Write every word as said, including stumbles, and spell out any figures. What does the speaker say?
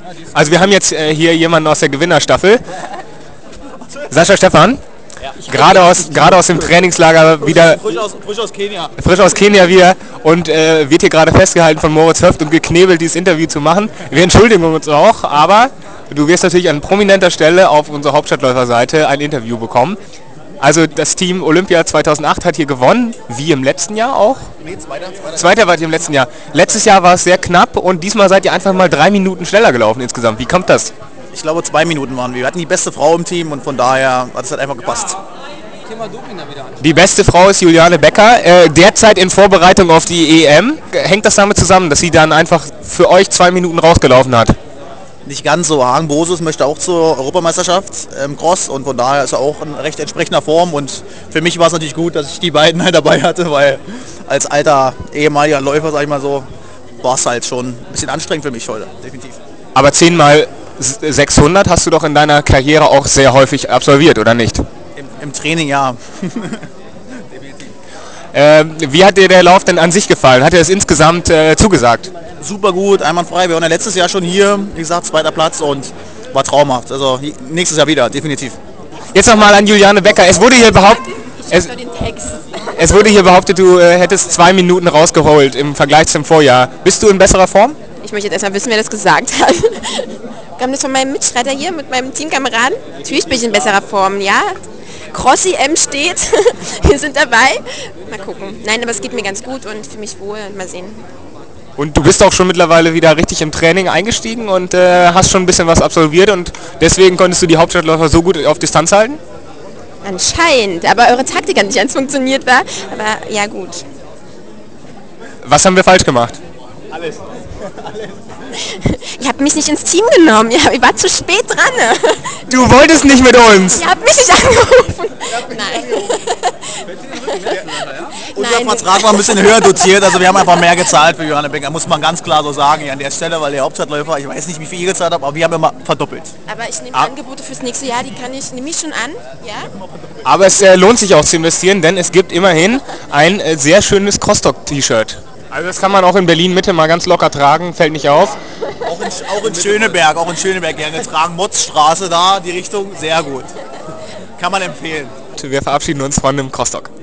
Also wir haben jetzt äh, hier jemanden aus der Gewinnerstaffel. Sascha Stefan, gerade aus, gerade aus dem Trainingslager wieder, Frisch aus, frisch aus Kenia. frisch aus Kenia wieder und äh, wird hier gerade festgehalten von Moritz Höft und geknebelt, dieses Interview zu machen. Wir entschuldigen uns auch, aber du wirst natürlich an prominenter Stelle auf unserer Hauptstadtläuferseite ein Interview bekommen. Also das Team Olympia zweitausendacht hat hier gewonnen, wie im letzten Jahr auch. Nee, zweiter, zweiter. Zweiter wart ihr im letzten Jahr. Letztes Jahr war es sehr knapp und diesmal seid ihr einfach mal drei Minuten schneller gelaufen insgesamt. Wie kommt das? Ich glaube, zwei Minuten waren wir. Wir hatten die beste Frau im Team und von daher hat es halt einfach gepasst. Die beste Frau ist Juliane Becker, äh, derzeit in Vorbereitung auf die E M. Hängt das damit zusammen, dass sie dann einfach für euch zwei Minuten rausgelaufen hat? Nicht ganz so. Hagen Bosus möchte auch zur Europameisterschaft im Cross und von daher ist er auch in recht entsprechender Form und für mich war es natürlich gut, dass ich die beiden halt dabei hatte, weil als alter ehemaliger Läufer, sag ich mal so, war es halt schon ein bisschen anstrengend für mich heute, definitiv. Aber zehn mal sechshundert hast du doch in deiner Karriere auch sehr häufig absolviert, oder nicht? Im, im Training ja. Äh, wie hat dir der Lauf denn an sich gefallen? Hat dir das insgesamt äh, zugesagt? Super gut, einwandfrei. Wir waren ja letztes Jahr schon hier, wie gesagt, zweiter Platz und war traumhaft. Also nächstes Jahr wieder, definitiv. Jetzt nochmal an Juliane Becker. Es wurde hier behauptet, es, es wurde hier behauptet, du äh, hättest zwei Minuten rausgeholt im Vergleich zum Vorjahr. Bist du in besserer Form? Ich möchte jetzt erstmal wissen, wer das gesagt hat. Kam das von meinem Mitstreiter hier, mit meinem Teamkameraden? Natürlich bin ich in besserer Form, ja. Crossi M steht, wir sind dabei. Mal gucken. Nein, aber es geht mir ganz gut und fühle mich wohl. Mal sehen. Und du bist auch schon mittlerweile wieder richtig im Training eingestiegen und äh, hast schon ein bisschen was absolviert und deswegen konntest du die Hauptstadtläufer so gut auf Distanz halten? Anscheinend, aber eure Taktik hat nicht ganz funktioniert, war. Aber ja gut. Was haben wir falsch gemacht? Alles. Alles. Ihr habt mich nicht ins Team genommen, ja, ich war zu spät dran. Du wolltest nicht mit uns! Ihr habt mich nicht angerufen. Nein. Unser Nein. Vertrag war ein bisschen höher dotiert, also wir haben einfach mehr gezahlt für Johanna Becker, muss man ganz klar so sagen hier an der Stelle, weil der Hauptstadtläufer, ich weiß nicht, wie viel ihr gezahlt habt, aber wir haben immer verdoppelt. Aber ich nehme Ah. Angebote fürs nächste Jahr, die kann ich, nehme ich schon an, ja? Aber es äh, lohnt sich auch zu investieren, denn es gibt immerhin ein äh, sehr schönes Crosstalk-T-Shirt. Also das kann man auch in Berlin Mitte mal ganz locker tragen, fällt nicht auf. Auch in, auch in Schöneberg, auch in Schöneberg gerne tragen, Motzstraße da, die Richtung, sehr gut. Kann man empfehlen. Wir verabschieden uns von dem Crosstalk.